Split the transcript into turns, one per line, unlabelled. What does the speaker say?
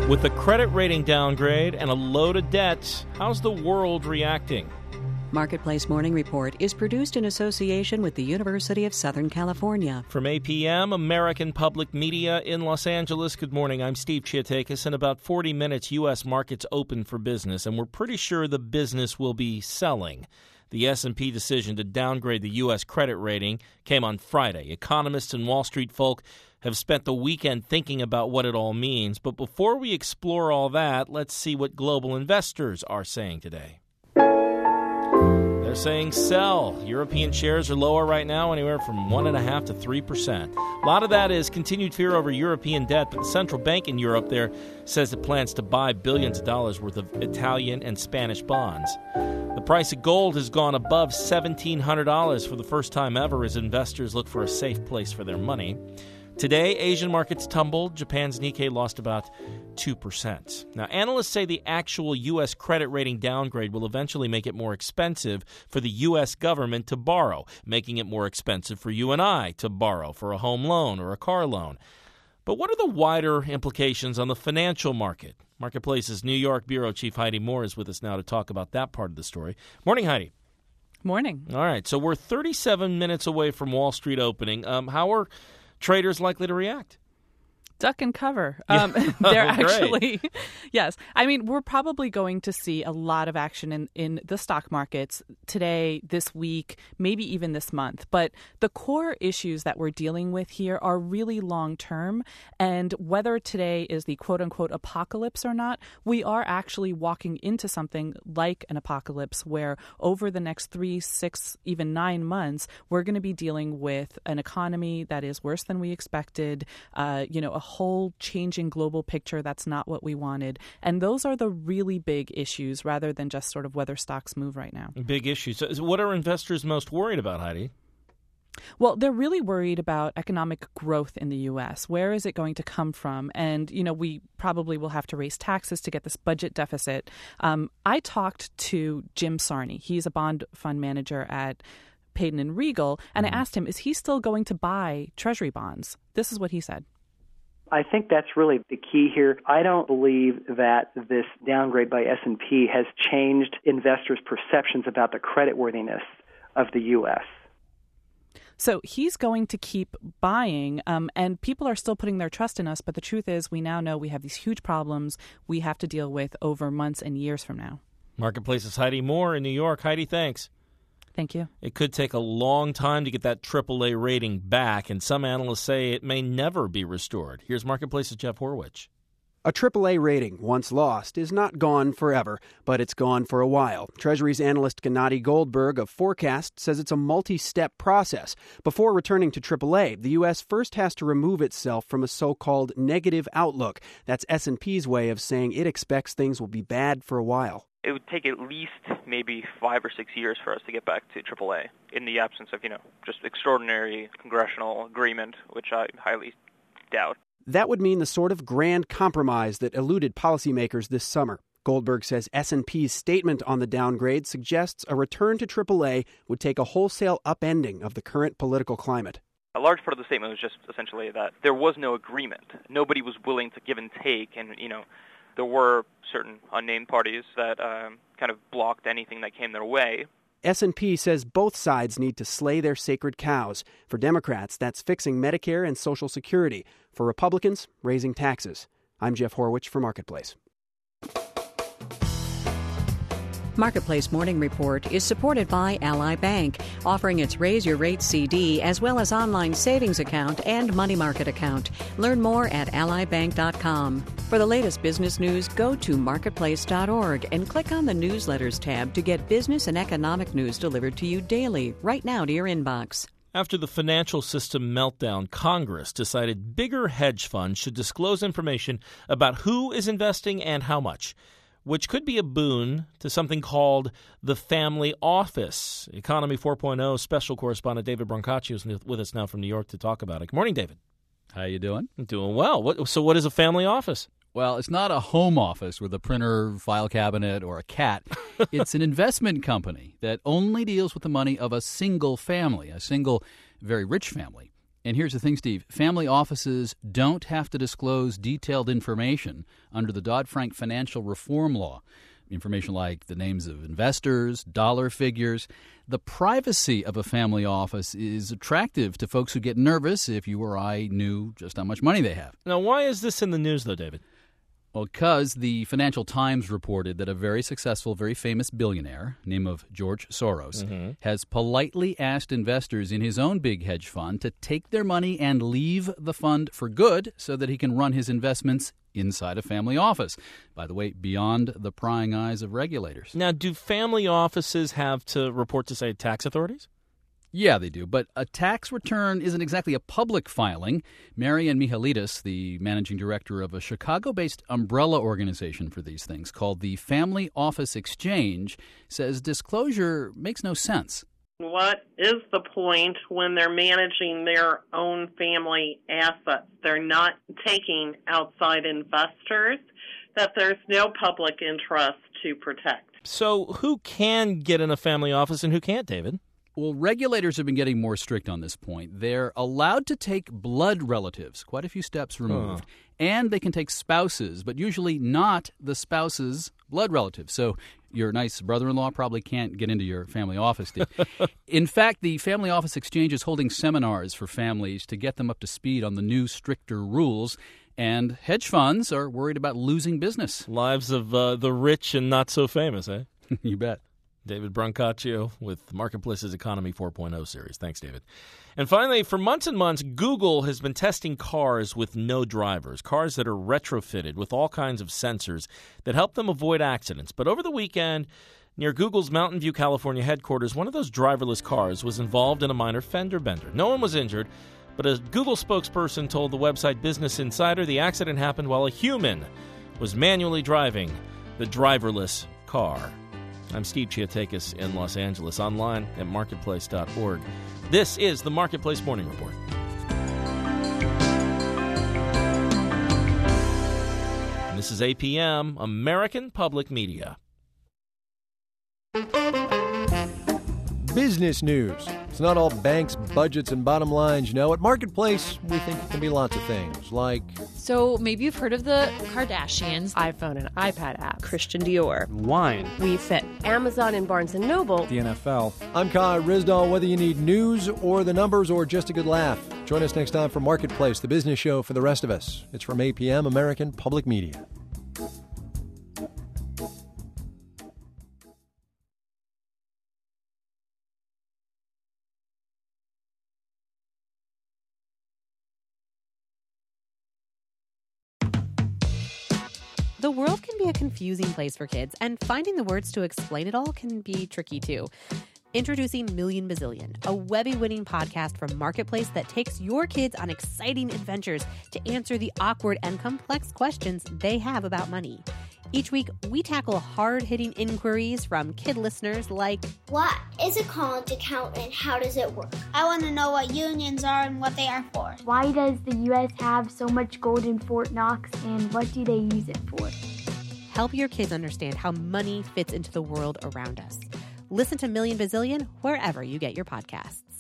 With a credit rating downgrade and a load of debt, how's the world reacting?
Marketplace Morning Report is produced in association with the University of Southern California.
From APM, American Public Media in Los Angeles, good morning. I'm Steve Chiatakis. In about 40 minutes, U.S. markets open for business, and we're pretty sure the business will be selling. The S&P decision to downgrade the U.S. credit rating came on Friday. Economists and Wall Street folk have spent the weekend thinking about what it all means. But before we explore all that, let's see what global investors are saying today. They're saying sell. European shares are lower right now, anywhere from 1.5% to 3%. A lot of that is continued fear over European debt, but the central bank in Europe there says it plans to buy billions of dollars worth of Italian and Spanish bonds. The price of gold has gone above $1,700 for the first time ever as investors look for a safe place for their money. Today, Asian markets tumbled. Japan's Nikkei lost about 2%. Now, analysts say the actual U.S. credit rating downgrade will eventually make it more expensive for the U.S. government to borrow, making it more expensive for you and I to borrow for a home loan or a car loan. But what are the wider implications on the financial market? Marketplace's New York Bureau Chief Heidi Moore is with us now to talk about that part of the story. Morning, Heidi.
Morning.
All right, so we're 37 minutes away from Wall Street opening. How are traders likely to react?
Duck and cover.
Yeah.
They're actually, yes. I mean, we're probably going to see a lot of action in the stock markets today, this week, maybe even this month. But the core issues that we're dealing with here are really long term. And whether today is the quote unquote apocalypse or not, we are actually walking into something like an apocalypse where over the next 3, 6, even 9 months, we're going to be dealing with an economy that is worse than we expected, a whole changing global picture that's not what we wanted. And those are the really big issues rather than just sort of whether stocks move right now.
Big issues. So what are investors most worried about, Heidi?
Well, they're really worried about economic growth in the U.S. Where is it going to come from? And, we probably will have to raise taxes to get this budget deficit. I talked to Jim Sarney. He's a bond fund manager at Payden and Regal. And I asked him, is he still going to buy Treasury bonds? This is what he said.
I think that's really the key here. I don't believe that this downgrade by S&P has changed investors' perceptions about the creditworthiness of the U.S.
So he's going to keep buying, and people are still putting their trust in us. But the truth is, we now know we have these huge problems we have to deal with over months and years from now.
Marketplace's Heidi Moore in New York. Heidi, thanks.
Thank you.
It could take a long time to get that AAA rating back, and some analysts say it may never be restored. Here's Marketplace's Jeff Horwich.
A AAA rating, once lost, is not gone forever, but it's gone for a while. Treasuries analyst Gennady Goldberg of Forecast says it's a multi-step process. Before returning to AAA, the U.S. first has to remove itself from a so-called negative outlook. That's S&P's way of saying it expects things will be bad for a while.
It would take at least maybe 5 or 6 years for us to get back to AAA in the absence of, just extraordinary congressional agreement, which I highly doubt.
That would mean the sort of grand compromise that eluded policymakers this summer. Goldberg says S&P's statement on the downgrade suggests a return to AAA would take a wholesale upending of the current political climate.
A large part of the statement was just essentially that there was no agreement. Nobody was willing to give and take, and, there were certain unnamed parties that kind of blocked anything that came their way.
S&P says both sides need to slay their sacred cows. For Democrats, that's fixing Medicare and Social Security. For Republicans, raising taxes. I'm Jeff Horwich for Marketplace.
Marketplace Morning Report is supported by Ally Bank, offering its Raise Your Rate CD as well as online savings account and money market account. Learn more at allybank.com. For the latest business news, go to marketplace.org and click on the Newsletters tab to get business and economic news delivered to you daily, right now to your inbox.
After the financial system meltdown, Congress decided bigger hedge funds should disclose information about who is investing and how much, which could be a boon to something called the family office. Economy 4.0 special correspondent David Brancaccio is with us now from New York to talk about it. Good morning, David.
How you doing?
I'm doing well. So what is a family office?
Well, it's not a home office with a printer, file cabinet, or a cat. It's an investment company that only deals with the money of a single family, a single very rich family. And here's the thing, Steve. Family offices don't have to disclose detailed information under the Dodd-Frank financial reform law. Information like the names of investors, dollar figures. The privacy of a family office is attractive to folks who get nervous if you or I knew just how much money they have.
Now, why is this in the news, though, David?
Well, because the Financial Times reported that a very successful, very famous billionaire, name of George Soros, has politely asked investors in his own big hedge fund to take their money and leave the fund for good so that he can run his investments inside a family office. By the way, beyond the prying eyes of regulators.
Now, do family offices have to report to, say, tax authorities?
Yeah, they do. But a tax return isn't exactly a public filing. Marian Mihalidis, the managing director of a Chicago-based umbrella organization for these things called the Family Office Exchange, says disclosure makes no sense.
What is the point when they're managing their own family assets? They're not taking outside investors, that there's no public interest to protect.
So who can get in a family office and who can't, David?
Well, regulators have been getting more strict on this point. They're allowed to take blood relatives, quite a few steps removed, and they can take spouses, but usually not the spouse's blood relatives. So your nice brother-in-law probably can't get into your family office, Steve. In fact, the Family Office Exchange is holding seminars for families to get them up to speed on the new, stricter rules. And hedge funds are worried about losing business.
Lives of the rich and not so famous, eh?
You bet.
David Brancaccio with Marketplace's Economy 4.0 series. Thanks, David. And finally, for months and months, Google has been testing cars with no drivers, cars that are retrofitted with all kinds of sensors that help them avoid accidents. But over the weekend, near Google's Mountain View, California headquarters, one of those driverless cars was involved in a minor fender bender. No one was injured, but a Google spokesperson told the website Business Insider the accident happened while a human was manually driving the driverless car. I'm Steve Chiatakis in Los Angeles, online at marketplace.org. This is the Marketplace Morning Report. And this is APM, American Public Media.
Business news. It's not all banks, budgets, and bottom lines, you know. At Marketplace, we think it can be lots of things, like...
So maybe you've heard of the Kardashians.
iPhone and iPad app.
Christian Dior.
Wine.
We Fit. Amazon and Barnes & Noble.
The NFL.
I'm Kai Rizdal. Whether you need news or the numbers or just a good laugh, join us next time for Marketplace, the business show for the rest of us. It's from APM, American Public Media.
The world can be a confusing place for kids, and finding the words to explain it all can be tricky too. Introducing Million Bazillion, a Webby-winning podcast from Marketplace that takes your kids on exciting adventures to answer the awkward and complex questions they have about money. Each week, we tackle hard-hitting inquiries from kid listeners like,
what is a college account and how does it work?
I want to know what unions are and what they are for.
Why does the U.S. have so much gold in Fort Knox and what do they use it for?
Help your kids understand how money fits into the world around us. Listen to Million Bazillion wherever you get your podcasts.